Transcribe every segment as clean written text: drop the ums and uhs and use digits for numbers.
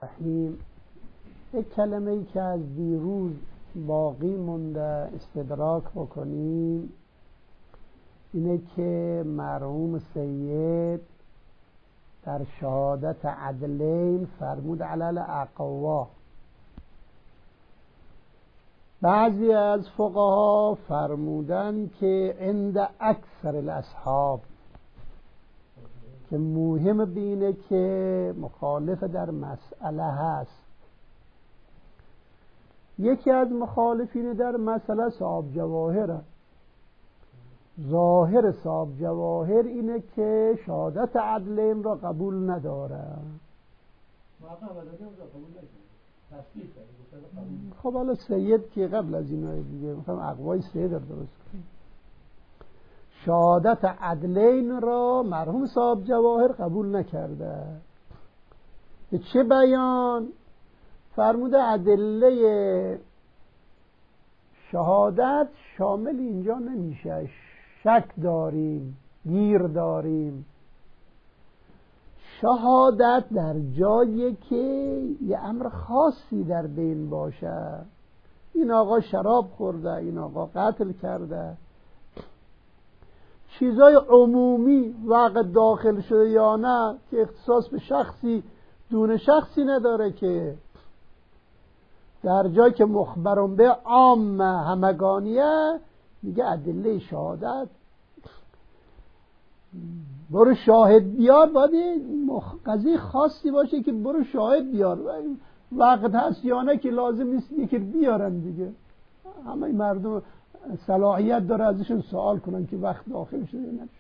الرحیم. یک کلمه ای که از دیروز باقی مونده استدراک بکنیم اینه که مرحوم سید در شهادت عدلین فرمود علل اقوا. بعضی از فقها فرمودن که عند اکثر الاصحاب، که مهم بینه که مخالف در مسئله هست. یکی از مخالفین در مسئله صاحب جواهر، ظاهر صاحب جواهر اینه که شهادت عدلین را قبول نداره. خب حالا سید که قبل از اینای دیگه میخوام اقوای سید رو درست کنیم. شهادت عدلین را مرحوم صاحب جواهر قبول نکرده. به چه بیان؟ فرموده ادله شهادت شامل اینجا نمیشه، شک داریم، گیر داریم. شهادت در جایی که یه امر خاصی در بین باشه، این آقا شراب خورده، این آقا قتل کرده، چیزای عمومی وقت داخل شده یا نه که اختصاص به شخصی دون شخصی نداره، که در جایی که مخبرون به عام همگانیه میگه ادله شهادت برو شاهد بیار. باید قضیه خاصی باشه که برو شاهد بیار. وقت هست یا نه که لازم نیست که بیارن دیگه. همه مردم صلاحیت داره ازشون سوال کنن که وقت داخل شده یا نشد.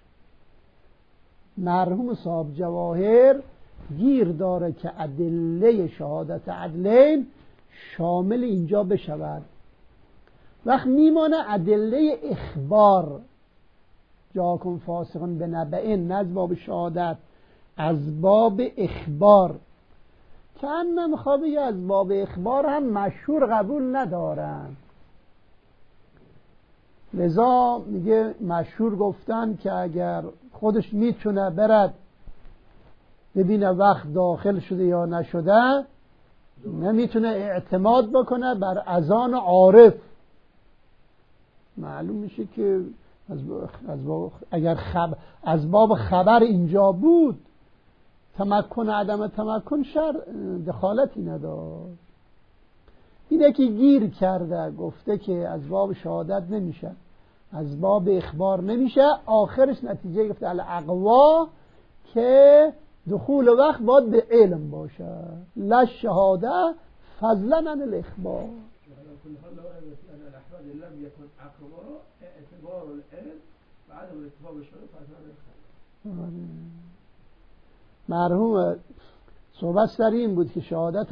مرحوم صاحب جواهر گیر داره که ادله شهادت عدلین شامل اینجا بشود. وقت میمانه ادله اخبار، جاکن فاسقون به نبئین، نه از باب شهادت، از باب اخبار. که هم میخواه بگه از باب اخبار هم مشهور قبول ندارن. لذا میگه مشهور گفتن که اگر خودش میتونه برد ببینه وقت داخل شده یا نشده، نمیتونه اعتماد بکنه بر اذان عارف. معلوم میشه که اگر از باب خبر اینجا بود، تمکن عدم تمکن دخالتی نداشت. اینه که گیر کرده، گفته که از باب شهادت نمیشه، از باب اخبار نمیشه. آخرش نتیجه گفته الاقوا که دخول وقت باید به علم باشه، لا شهاده فضلا عن الاخبار. لم يكن اقوا اعتبار العلم بعد الاتفاق شده فضلا. مرحوم صحبت سر این بود که شهادت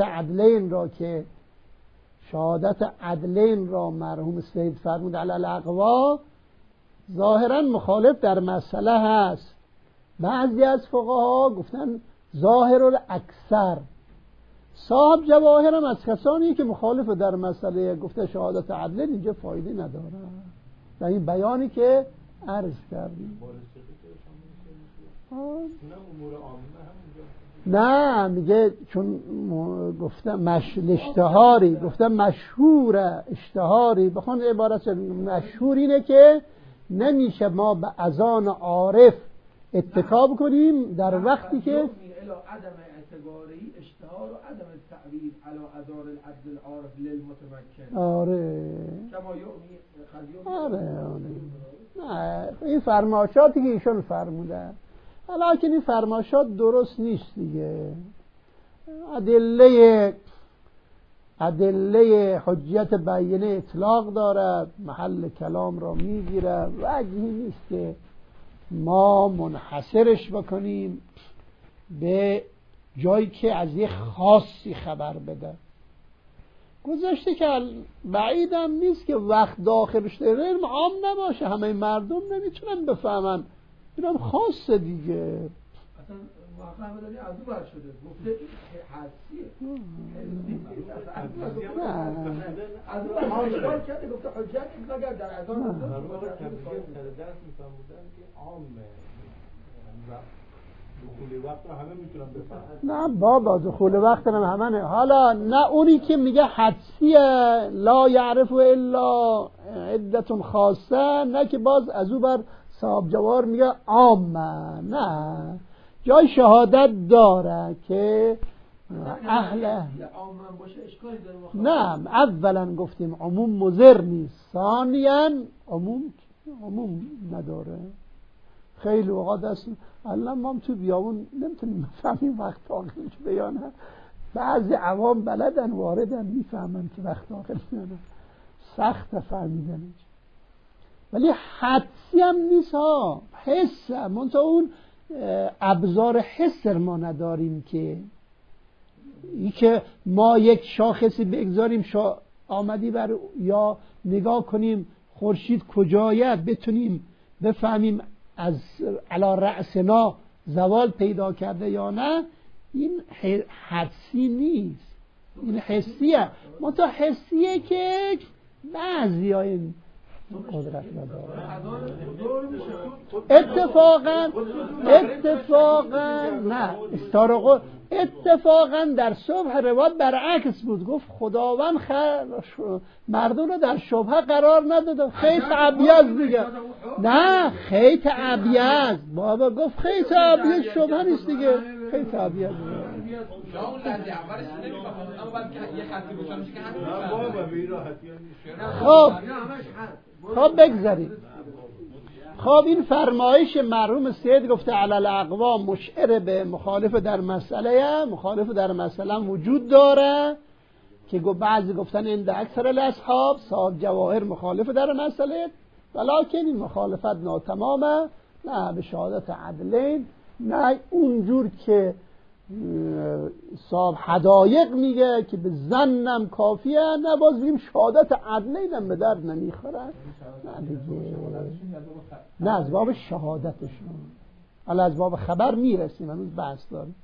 عدلین را مرحوم سید فرمود علی الاقوا ظاهرا مخالف در مسئله هست. بعضی از فقها گفتن ظاهر الاکثر. صاحب جواهر هم از کسانی که مخالف در مسئله گفته شهادت عدلین اینجا فایده نداره. و این بیانی که عرض کردیم. نه میگه چون گفتم اشتهاری، گفتم مشهوره اشتهاری. بخوان عبارت مشهور اینه که نمیشه ما به اذان عارف اتکا کنیم در وقتی که عدم اعتباری اشتهار و عدم التعویل على اذان العدل العارف للمتمکن. آره کما یومی آره. نه این فرمایشاتی که ایشون فرمودن، ولیکن این فرمایشات درست نیست دیگه. ادله حجت بیانه اطلاق دارد، محل کلام را میگیره. وجهی نیست که ما منحصرش بکنیم به جایی که از یه خاصی خبر بده. گذاشته که بعیدم نیست که وقت داخل شده علم عام نباشه، همه مردم نمیتونن بفهمن، اینم خاصه دیگه. اصلا واقعا مداری از اون بر شده گفته این حدسیه. از اون حاجبار کرده گفته حجت این اگر در اذان درست میفهمودن که عام دخول وقت رو همه میتونن بفهمن. نه بابا دخول وقت هم همه. حالا نه اونی که میگه حدسیه لا یعرف الا عدتون خاصه، نه که باز از او بر صاحب جوار میگه عامه. نه جای شهادت داره که اهل نه اولا گفتیم عموم مضر نیست، ثانیا عموم نداره. خیلی اوقات هست الان ما تو بیابون نمیتونیم بفهمیم وقت آخر که بیانه، بعضی عوام بلدن واردن میفهمن که وقت آخر بیانه، سخت فهمیدنش. ولی حدسی هم نیست ها، حس منطقه اون ابزار حس ما نداریم که ای که ما یک شاخصی بگذاریم آمدی بر یا نگاه کنیم خورشید کجایت بتونیم بفهمیم از علی رأسنا زوال پیدا کرده یا نه. این حدسی نیست، این حسیه. منتها حسیه که بعضی ها این قدرت نداره. اتفاقا در صبح روایت برعکس بود، گفت خداوند مردم رو در شبهه قرار نداده. خیط ابیض دیگه، نه خیط ابیض بابا گفت خیط ابیض شبهه نیست دیگه، خیط ابیض خب بگذاریم. خب این فرمایش مرحوم سید گفته علی الاقوام مشعر به مخالف در مسئله، مخالف در مسئله وجود داره که بعضی گفتن این در اکثر الاصحاب صاحب جواهر مخالف در مسئله، ولکن این مخالفت ناتمامه، نه به شهادت عدلین، نه اونجور که صاحب حدایق میگه که به زنم کافیه، نه باز بیم شهادت عدلین هم به درد نمیخوره. نه از باب شهادتشون، حالا از باب خبر میرسیم، هنوز بحث داریم.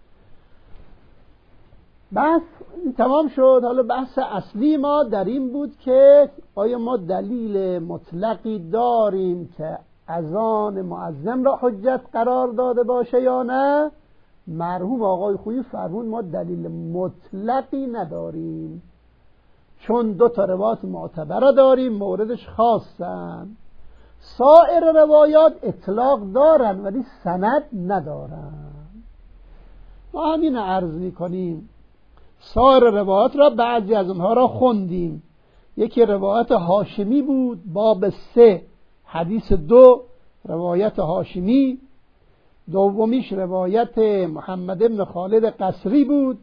بحث تمام شد. حالا بحث اصلی ما در این بود که آیا ما دلیل مطلقی داریم که اذان مؤذن را حجت قرار داده باشه یا نه؟ مرحوم آقای خویی فرمود ما دلیل مطلقی نداریم، چون دو تا روایت معتبره داریم موردش خاصن. سایر روایات اطلاق دارن ولی سند ندارن. ما همین عرض میکنیم. سایر روایات را بعضی از اونها را خوندیم. یکی روایت هاشمی بود، باب 3 حدیث 2 روایت هاشمی. دومیش روایت محمد بن خالد قصری بود.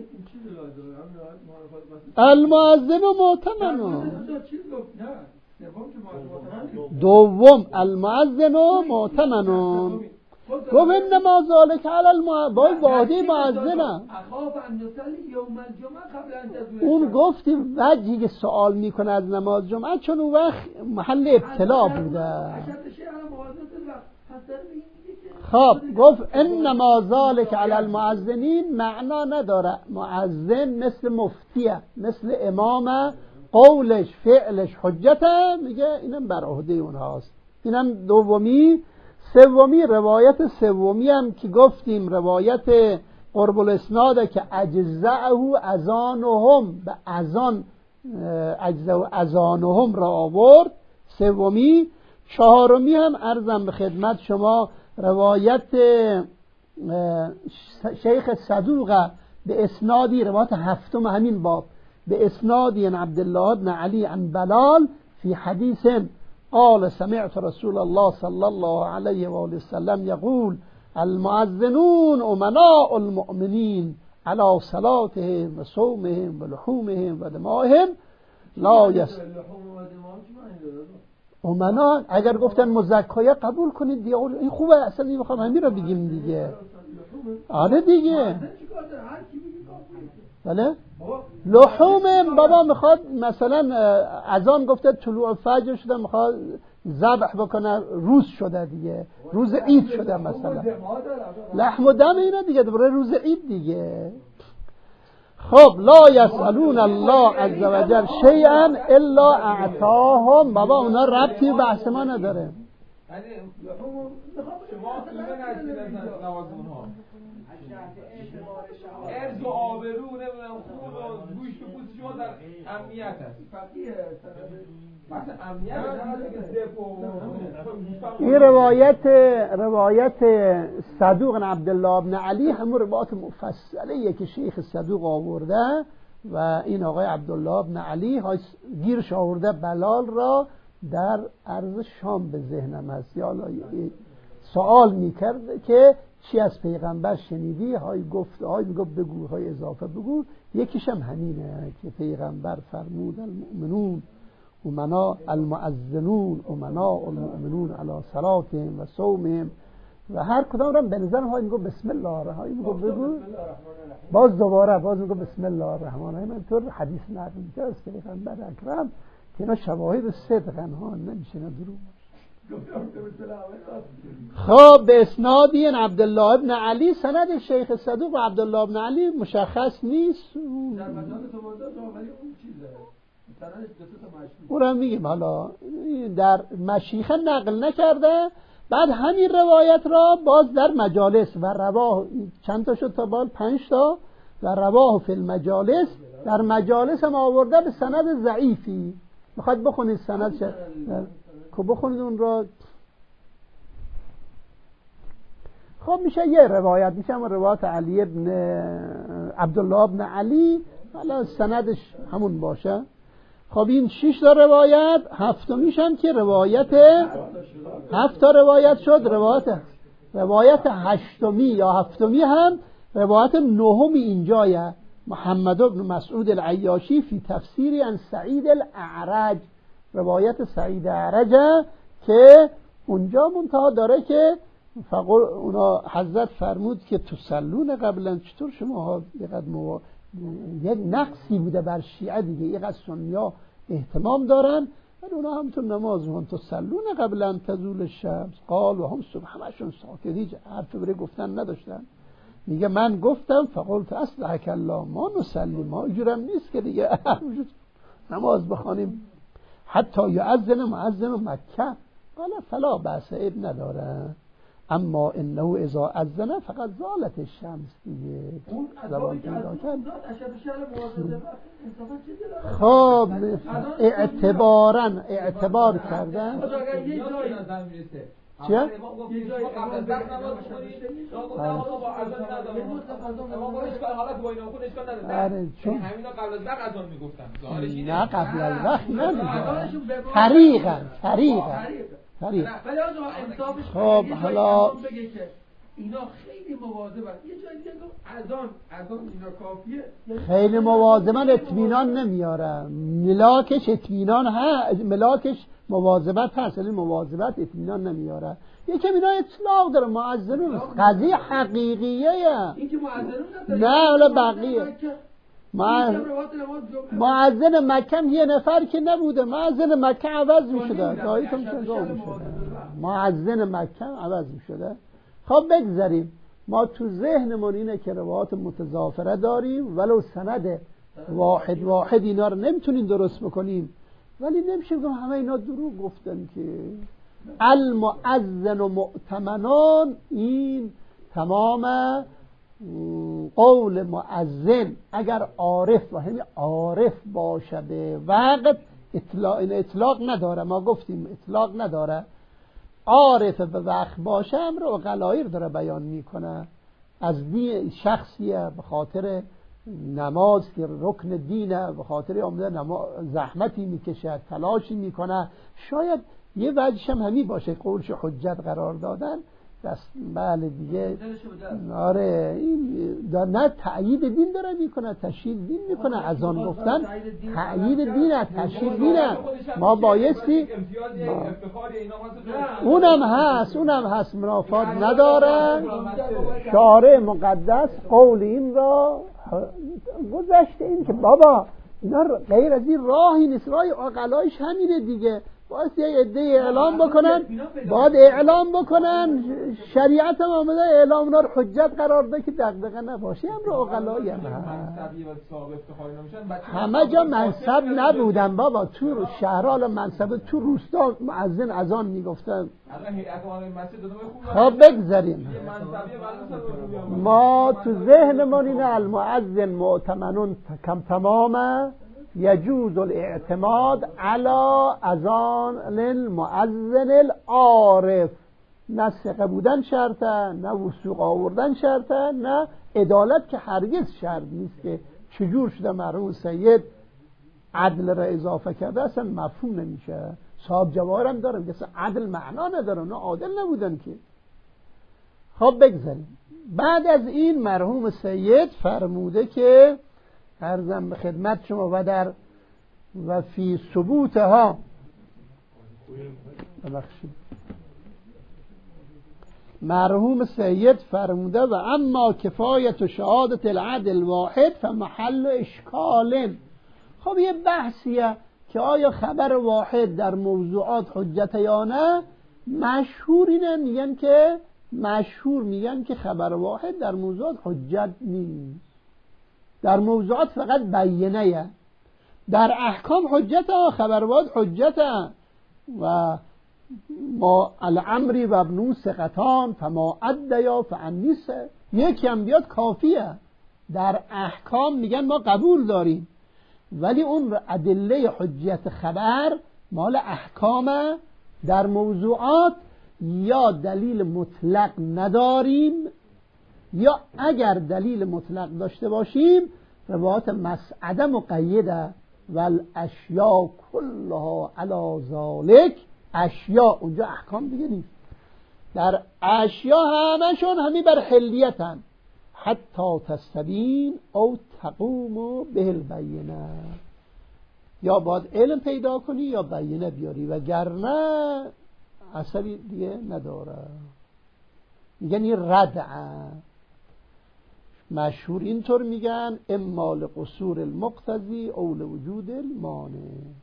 المؤذن معتمن. دوم المؤذن معتمن. گفت انما ذلك علی المؤذن وادی مؤذنه. اون گفتیم وجهی که سوال میکنه از نماز جمعه چون اون وقت محل ابتلا بوده. خب گفت انما ذلك علی المؤذنین معنا نداره. مؤذن مثل مفتیه، مثل امامه، قولش فعلش حجته، میگه اینم بر عهده اونهاست. اینم دومی. سومی روایت سومی هم که گفتیم روایت قرب الاسناده که اجزعه اذانهم، به اذان اجزاء اذانهم را آورد، سومی. چهارمی هم عرضم به خدمت شما روایت شیخ صدوق به اسنادی، روایت هفتم همین باب، به اسنادی عن عبدالله بن علی عن بلال فی حدیث قال سمعت رسول الله صلی الله علیه و آله وسلم یقول المؤذنون امناء المؤمنین علی صلاتهم و صومهم و لحومهم و دمائهم لا یس امنا. اگر گفتن مزکایه قبول کنید دیگه، این خوبه، اصلا میخوام همین رو بگیم دیگه. آره دیگه. بله لحوم بابا میخواد مثلا اذان گفته طلوع فجر شده، میخواد ذبح بکنه، روز شده دیگه، روز عید شده مثلا، لحم و دم اینا دیگه دوباره روز عید دیگه. خب لا یسألون الله عز وجل شیئا الا اعطاهم. بابا اونا ربطی به بحث ما نداره. یعنی شما ایمه نشید از نوازون ها ارز و آبرو نمیدونم خون و گوشت و پوست شما در امنیت هست مثلا امنیت این روایت صدوق عبدالله بن علی همون روایت مفصله که شیخ صدوق آورده و این آقای عبدالله بن علی گیرش آورده بلال را در عرض شام به ذهنم هست. یا سوال میکرد که چی از پیغمبر شنیدی؟ گفت بگو، اضافه بگو. یکیش هم همینه که پیغمبر فرمود المؤمنون امنا المؤذنون امنا المؤمنون علی صلاتهم و صومهم و هر کدام را به نظر میگفت بسم الله الرحمن میگفت بگو، باز دوباره میگفت بسم الله الرحمن الرحیم. من طور حدیث نقل می‌کنه از پیغمبر اکرم که اینا شواهد صدقن ها، نمیشه نه دروغ. خب به اسناد این عبدالله ابن علی، سند شیخ صدوق و عبدالله ابن علی مشخص نیست. در مجال توضیحات ولی اون چیزه سندش دو تا مشهور. اونم میگیم حالا در مشیخه نقل نکرده. بعد همین روایت را باز در مجالس و رواه چند تا شد تا بال 5 تا و رواه فی المجالس، در مجالس هم آورده به سند ضعیفی. میخواید بخونید سند که بخونید اون را. خب میشه یه روایت، میشه هم روایت علی ابن عبدالله ابن علی، حالا سندش همون باشه. خب این 6 تا روایت، هفتمیش هم که روایت 7 تا روایت شد. روایت هشتمی یا هفتمی هم روایت نهمی اینجایه. محمد بن مسعود العیاشی فی تفسیری عن سعید الاعرج، روایت سعید اعرج که اونجا منتها داره که اونا حضرت فرمود که تسلون قبلا، چطور شما یک نقصی بوده بر شیعه دیگه، یک سنیا اهتمام دارن ولی اونا هم تو نماز میخونن تسلون قبلا تزول الشمس قال و هم صبح همشون ساکت، هیچ حرف بره گفتن نداشتن. میگه من گفتم فقلت اصلحک الله ما نسلی، ما اینجورم نیست که دیگه نماز بخوانیم حتی یؤذن مؤذن مکه قال فلا بأس، عیب نداره، اما انه اذا اذن فقط زالت الشمس دیگه. اون زبان پیدا کرد خب اعتبار کردن چیه؟ یه جایی قبل از وقت نماز بخونید یا گفتم با اذان ندارم اما با اشکال حالت با اینا خود اشکال نداره، چون همینا قبل از وقت اذان میگفتن، ظاهرش اینه. نه قبل از وقت نمیگن، طریقا ولی آقا انصافش خب حالا بگه که اینا خیلی مواظبن، یه جایی دیگه اذان اینا کافیه، خیلی مواظبن، اطمینان نمیاره. ملاکش اطمینان هست، ملاکش مواظبت هست، ولی مواظبت اطمینان نمیاره. یکم اینا اطلاق داره، مؤذنون قضیه حقیقیه. این که مؤذنون نه ولی بقیه مؤذن مکه یه نفر که نبوده، مؤذن مکه عوض میشده، داییتون چنگاه میشده، مؤذن مکه عوض میشده. خب بگذاریم، ما تو ذهنمون اینه که روایات متضافره داریم، ولو سند واحد اینا رو نمیتونیم درست بکنیم، ولی نمیشه بگم همه اینا دروغ گفتن که المؤذن و مؤتمنان. این تمام قول مؤذن اگر عارف و همین عارف باشه به وقت اطلاق نداره، ما گفتیم اطلاق نداره، عارف به وقت باشه امر و غلایر داره بیان میکنه از دین شخصیه، به خاطر نماز که رکن دینه، به خاطر آمده زحمتی میکشه، تلاشی میکنه، شاید یه وجهش هم همین باشه، قولش حجت قرار دادن دست. بله دیگه آره این نه تأیید دین داره میکنه، تشهید دین میکنه، از آن گفتن تأیید دینه، تشهید دینه. ما بایستی اونم هست منافات نداره. شارع مقدس قول این را گذشته، این که بابا اینا غیر از این راهی نیست، راه عقلایش همینه دیگه. باید یه عده اعلام بکنن، باید اعلام بکنن، شریعت هم آمده اعلام را حجت قرار ده که دغدغه نباشه. امر عقلایی هم همه جا منصب نبودن بابا. تو شهرال منصب، تو روستا مؤذن اذان میگفتن. خب بگذاریم، ما تو ذهنمون اینه المؤذن مؤتمنون کم تمامه یجوز الاعتماد علی اذان المؤذن العارف. نه ثقه بودن شرطه، نه وثوق آوردن شرطه، نه عدالت که هرگز شرط نیست. که چجور شده مرحوم سید عدل را اضافه کرده اصلا مفهوم نمیشه. صاحب جواهر هم دارن که عدل معنا نداره، نه عادل نبودن که. خب بگذاریم. بعد از این مرحوم سید فرموده که عرضم به خدمت شما و فی ثبوتها، مرحوم سید فرموده و اما کفایت و شهادت العدل واحد فمحل اشکال. خب یه بحثیه که آیا خبر واحد در موضوعات حجت یا نه. مشهور میگن که خبر واحد در موضوعات حجت نیست. در موضوعات فقط بیینه. در احکام حجت خبر واحد حجت. و ما الامری و ابنو ثقتان فما ادیا فعنیس، یکی هم بیاد کافیه. در احکام میگن ما قبول داریم، ولی اون ادله حجت خبر مال احکامه. در موضوعات یا دلیل مطلق نداریم، یا اگر دلیل مطلق داشته باشیم روایات مسعده مقیده و الاشیاء کلها علی ذالک. اشیاء اونجا احکام دیگه نیست. در اشیاء همشون همی بر حلیتن حتی تستبین او تقوم به البینه. یا باید علم پیدا کنی یا بینه بیاری، وگرنه اثری دیگه نداره. میگن این ردعه. مشهور اینطور میگن اما لقصور المقتضی او لوجود المانع.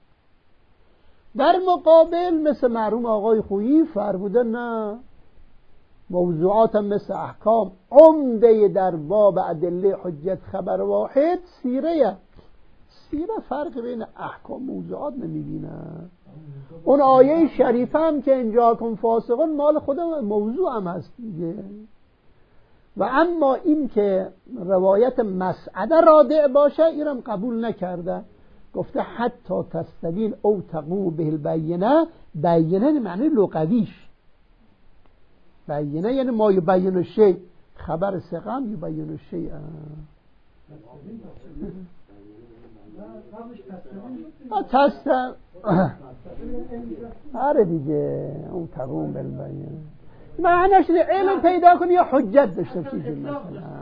در مقابل مثل مرحوم آقای خویی فرموده نه، موضوعات هم مثل احکام عمده در باب ادله حجت خبر واحد سیره. سیره فرق بین احکام موضوعات نمیبینه. اون آیه شریفه هم که اینجا کن فاسقون مال خودم موضوع هم هست دیگه. و اما این که روایت مسعده رادع باشه اینم قبول نکرده. گفته حتی تستبین او تقوم به البینه. بینه معنی لغویش. بینه یعنی ما یبین الشیء، خبر ثقه یبین الشیء. آره دیگه اون تقوم به البینه معنیش علم پیدا کنی یا حجت داشته باشی مثلا.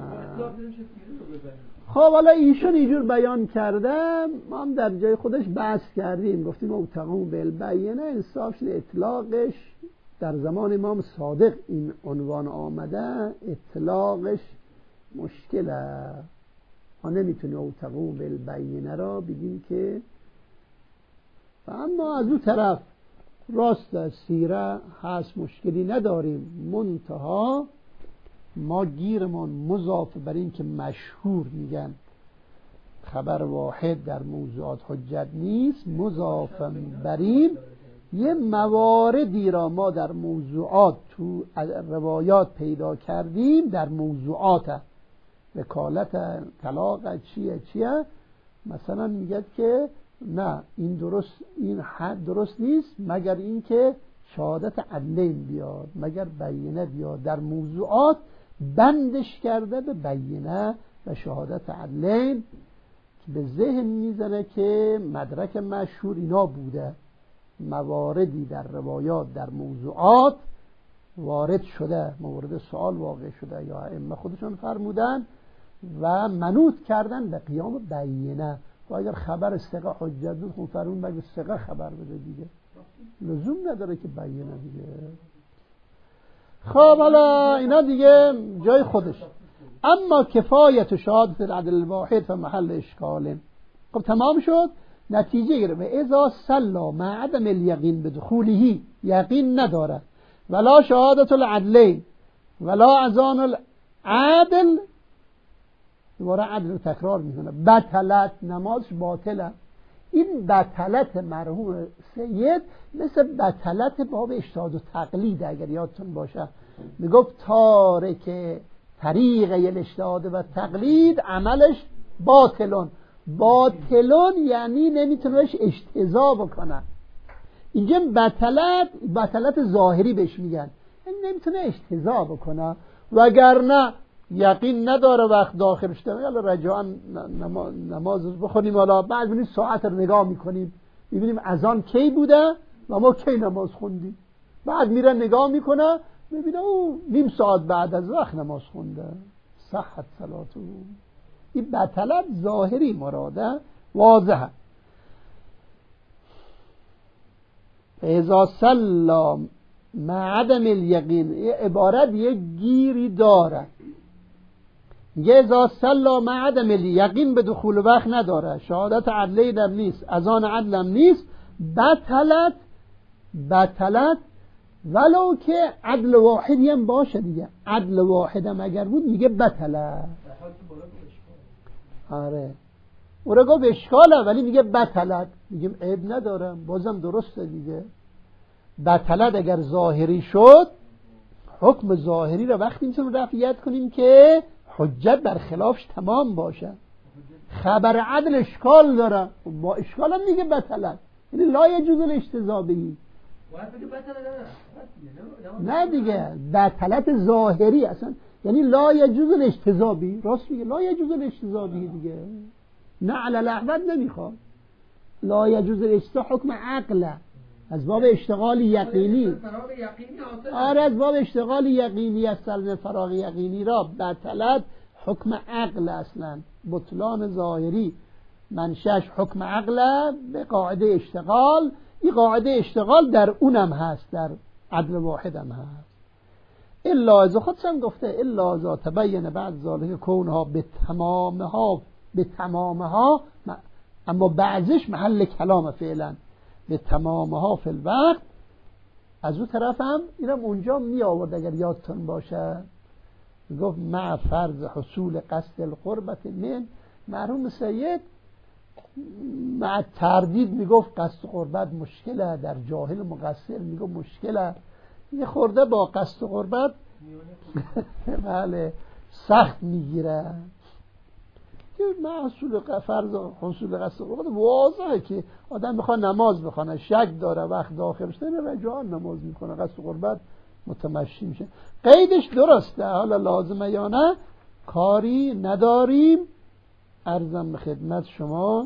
خب حالا ایشون اینجور بیان کرده، ما هم در جای خودش بحث کردیم، گفتیم او تقوم به البینه انصافش اطلاقش در زمان امام صادق این عنوان آمده، اطلاقش مشکله. ما نمیتونیم او تقوم به البینه را بگیم که. و اما از اون طرف راست سیره هست، مشکلی نداریم. منتها ما گیرمان مضاف بر این که مشهور میگن خبر واحد در موضوعات حجت نیست، مضاف بر این یه مواردی را ما در موضوعات تو روایات پیدا کردیم. در موضوعات وکالت طلاق چیه مثلا میگه که نه این حد درست نیست مگر اینکه شهادت عدلین بیاد، مگر بینه بیاد. در موضوعات بندش کرده به بینه و شهادت عدلین که به ذهن میزنه که مدرک مشهور اینا بوده. مواردی در روایات در موضوعات وارد شده، مورد سوال واقع شده یا ائمه خودشون فرمودن و منوط کردن به قیام بینه. و اگر خبر ثقه حجت بود خون فرمون بگه ثقه خبر بده دیگه، لزوم نداره که بینه دیگه. خب حالا اینا دیگه جای خودش. اما کفایت شهادت العدل الواحد و محل اشکال. خب تمام شد. نتیجه گرفت اذا سلا مع عدم الیقین بدخوله، یقین نداره، ولا شهادت العدلین ولا اذان العدل، دوباره عدل رو تکرار میکنه، بطلت، نمازش باطله. این بطلت مرحوم سید مثل بطلت باب اجتهاد و تقلید اگر یادتون باشه، میگفت تارک طریق الاجتهاد و تقلید عملش باطلون. باطلون یعنی نمیتونهش اجتزا بکنه. اینجا بطلت ظاهری بهش میگن، یعنی نمیتونه اجتزا بکنه، وگرنه یقین نداره وقت داخل شده، یالا رجاء نماز بخونیم، حالا بعد ببینیم ساعت رو نگاه میکنیم میبینیم اذان کی بوده و ما کی نماز خوندیم، بعد میره نگاه میکنه میبینه او نیم ساعت بعد از وقت نماز خونده، صحت صلاتو. این بطلت ظاهری مراده واضحه. اذا سلا مع عدم الیقین، این عبارت یک گیری داره، میگه اذا سلا مع عدم الیقین به دخول وقت نداره، شهادت عدلی در نیست، اذان عدلم نیست، بطلت ولو که عدل واحدی هم باشه دیگه، عدل واحدم اگر بود میگه بطلت. آره او را گفت اشکاله ولی میگه بطلت، میگیم عیب ندارم، بازم درسته دیگه. بطلت اگر ظاهری شد، حکم ظاهری را وقتی میتونیم رفعیت کنیم که حجت بر خلافش تمام باشه. خبر عدل اشکال داره، با اشکال هم میگه بطلت، یعنی لا یجوز الاجتزا بهی. نه دیگه بطلت ظاهری اصلا یعنی لا یجوز الاجتزا بهی، راست میگه لا یجوز الاجتزا بهی دیگه، نه علی الاحوال نمیخواد. لا یجوز الاجتزا حکم عقله، از باب اشتغال یقینی. آره از باب اشتغال یقینی، از سلب فراغ یقینی را بطلت حکم عقل، اصلا بطلان ظاهری منشأش حکم عقل به قاعده اشتغال. این قاعده اشتغال در اونم هست، در عدل واحد هم هست. الا از خودشم گفته الا از تبین بعد ذالک کونها به تمامها، اما بعضش محل کلام فعلا به تمامها فی الوقت. از اون طرف هم اینم اونجا می آورد اگر یادتون باشه، گفت مع فرض حصول قصد القربت من. مرحوم سید مع تردید میگفت قصد قربت مشکله، در جاهل مقصر میگفت مشکله، یه خورده با قصد قربت بله سخت میگیره. محصول فرض حصول قصد قربت واضحه که آدم میخواد نماز بخونه، شک داره وقت داخل شده رجاء نماز میکنه، قصد قربت متمشی میشه. قیدش درسته، حالا لازمه یا نه کاری نداریم. عرضم به خدمت شما.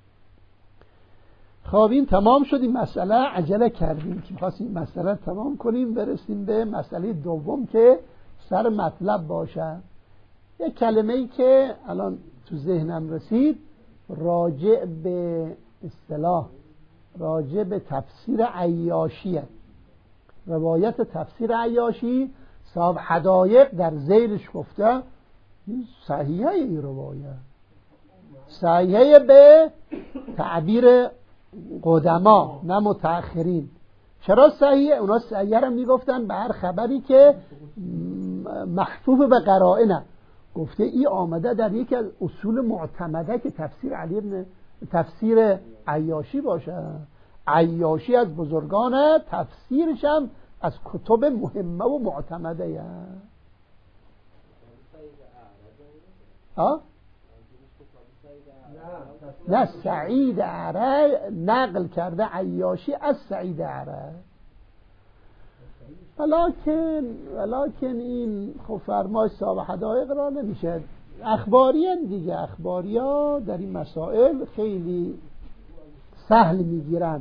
خب این تمام شد این مسئله، عجله کردیم که می‌خواستیم مسئله تمام کنیم برسیم به مسئله دوم که سر مطلب باشه. یک کلمه‌ای که الان تو ذهنم رسید راجع به اصطلاح، راجع به تفسیر عیاشیه. روایت تفسیر عیاشی صاحب حدایق در ذیلش گفته صحیحه، این روایت صحیحه به تعبیر قدما نه متأخرین. چرا صحیحه؟ اونا صحیحه رو میگفتن به هر خبری که محفوظ به قرائنه. گفته ای آمده در یکی از اصول معتمده که تفسیر عیاشی باشه. عیاشی از بزرگان، تفسیرش هم از کتب مهمه و معتمده. نه سعید اعرج نقل کرده عیاشی از سعید اعرج، ولکن این خب فرمای صاحب حدایق را نمیشه. اخباری هم دیگه، اخباری ها در این مسائل خیلی سهل میگیرن.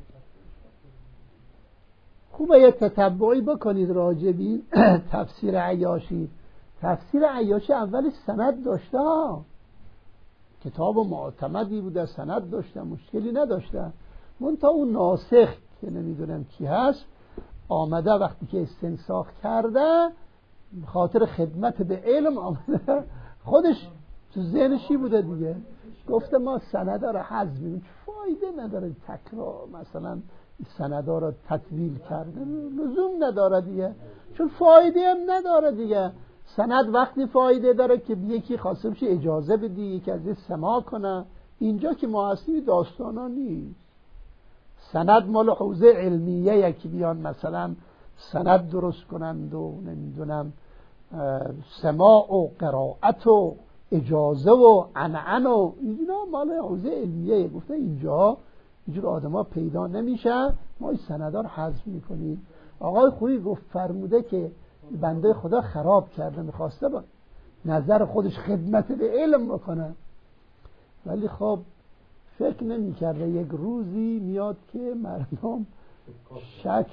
خوبه یه تتبعی بکنید راجبی تفسیر عیاشی. تفسیر عیاشی اولش سند داشته، کتاب معتمدی بوده، سند داشته، مشکلی نداشته. منتها اون ناسخ که نمیدونم کی هست آمده وقتی که استنساخ کرده خاطر خدمت به علم خودش تو ذهنشی بوده دیگه، گفته ما سنده رو حذف می‌کنیم، فایده نداره تکرار مثلا سندها را تطویل کرده، لزوم نداره دیگه، چون فایده هم نداره دیگه. سند وقتی فایده داره که یکی خواسته بشه اجازه بدی یکی از این سماع کنه. اینجا که ما هستیم داستانا نیست. سند مال حوزه علمیه یکی بیان مثلا سند درست کنند و نمیدونم سماع و قرائت و اجازه و عنعن و اینا مال حوزه علمیه. گفته اینجا اینجور آدم ها پیدا نمیشه، ما این سندها رو حذف میکنیم. آقای خویی گفت فرموده که بنده خدا خراب کرده، میخواسته با نظر خودش خدمت به علم بکنه، ولی خب فکر نمی کرده یک روزی میاد که مردم شک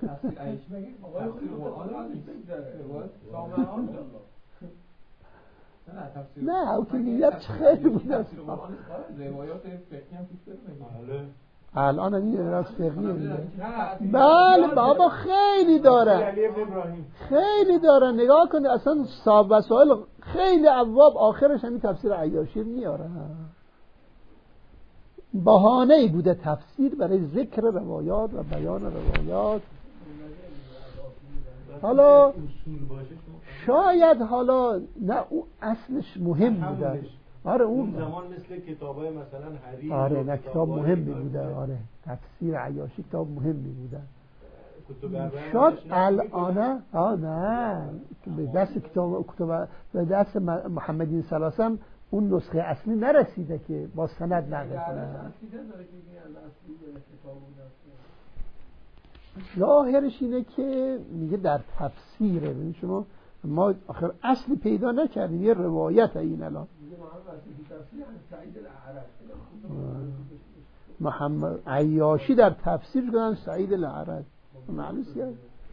نه او که نیت خیلی بوده. الان این راست فقیه. بله بابا خیلی داره، خیلی داره. نگاه کنید اصلا صاحب وسائل خیلی ابواب آخرش همین تفسیر عیاشی میاره. بهانه‌ای بوده تفسیر برای ذکر روایات و بیان روایات. حالا شاید حالا نه اون اصلش مهم بوده. آره اون زمان مثل کتابای مثلا حریر. آره نه کتاب مهمی بوده. آره تفسیر عیاشی کتاب مهمی بوده. شاید الان نه به دست کتاب به دست محمدین سلاسم اون نسخه اصلی نرسیده که با سند نقل کنه. ظاهرش اینه که میگه در تفسیره. ببین شما ما آخر اصلی پیدا نکردیم، یه روایت این الان محمد عیاشی در تفسیر کردن سعید الاعرج معلوم کرد.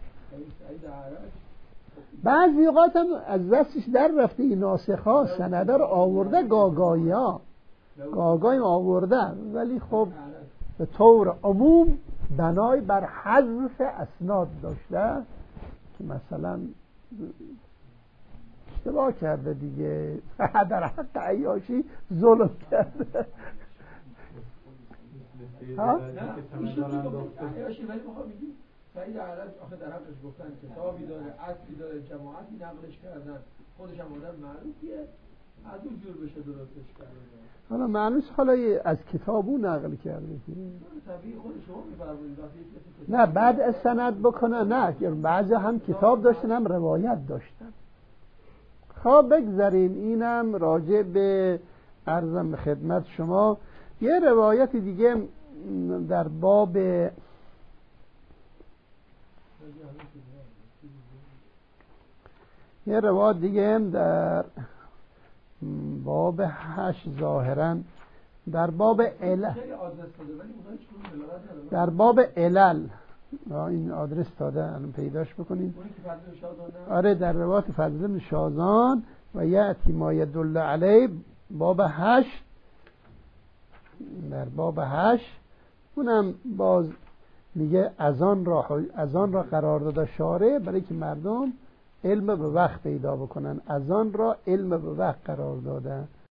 بعضی اوقات هم از دستش در رفته این ناسخ ها سنده رو آورده، گاگایی آورده، ولی خب به طور عموم بنای بر حذف اسناد داشته که مثلا اشتباه کرده دیگه، در حق عیاشی ظلم کرده. عیاشی ولی میخوام بگیم سعید اعرج آخه در حقش گفتن کتابی داره، اصلی داره، جماعتی نقلش کردن، خودش هم آدم معروفیه، از اون جور بشه درستش کرده. حالا معنیش حالا از کتابو نقل کرده که طبیعی خود شما می‌فرمایید نه بعد از سند بکنه، نه بعضی هم کتاب داشتن هم روایت داشتن. خب بگذاریم اینم راجع به عرضم خدمت شما. یه روایت دیگه در باب یه روایت دیگه در باب 8 ظاهرا در باب علل، در باب علل این آدرس داده الان پیداش بکنید. آره در روایت فضل بن شازان و یأتی ما یدل علیه باب 8. در باب 8 اونم باز میگه اذان را قرار داده شارع برای که مردم علم به وقت پیدا بکنن. اذان را علم به وقت قرار داده.